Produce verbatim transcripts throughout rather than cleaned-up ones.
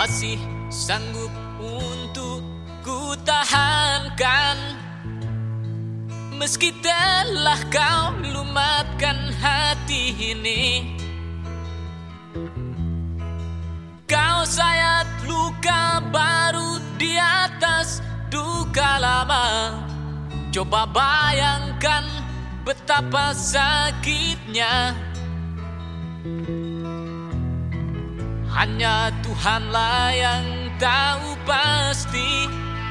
masih sanggup untuk ku tahankan, meski telah kau lumatkan hati ini. Kau sayat luka baru di atas duka lama. Coba bayangkan betapa sakitnya. Hanya Tuhanlah yang tahu pasti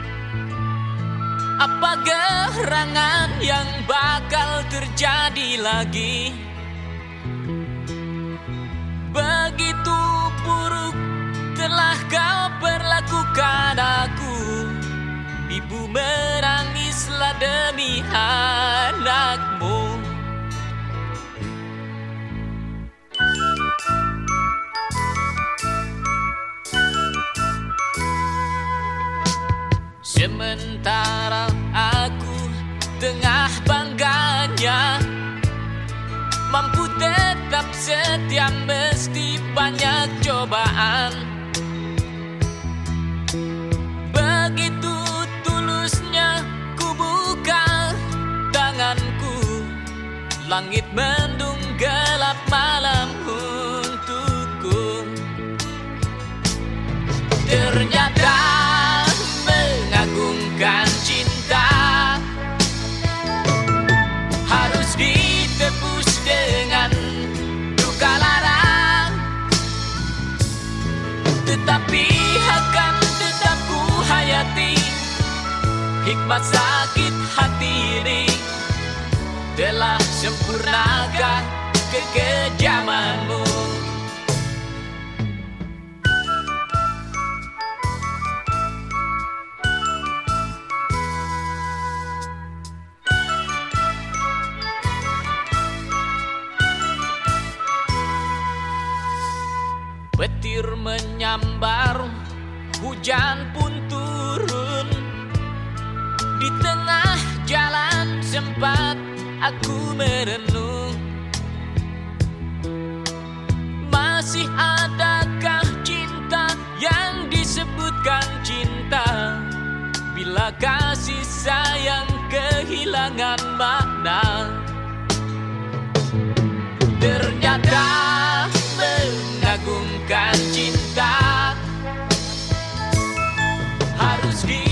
apa gerangan yang bakal terjadi lagi. Begitu buruk telah kau perlakukan aku. Ibu menangislah demi anakmu. Sementara aku tengah bangganya mampu tetap setia meski banyak cobaan. Begitu tulusnya ku buka tanganku, langit mendung gelap malam untukku. Ternyata mengagungkan cinta harus ditebus dengan duka lara, tetapi akan tetap ku hayati hikmat sakit hati ini. Telah sempurnakah kekejamanmu? Petir menyambar, hujan pun turun. Di tengah jalan sempat aku merenung, masih adakah cinta yang disebutkan cinta bila kasih sayang kehilangan makna? Ternyata mengagungkan cinta harus di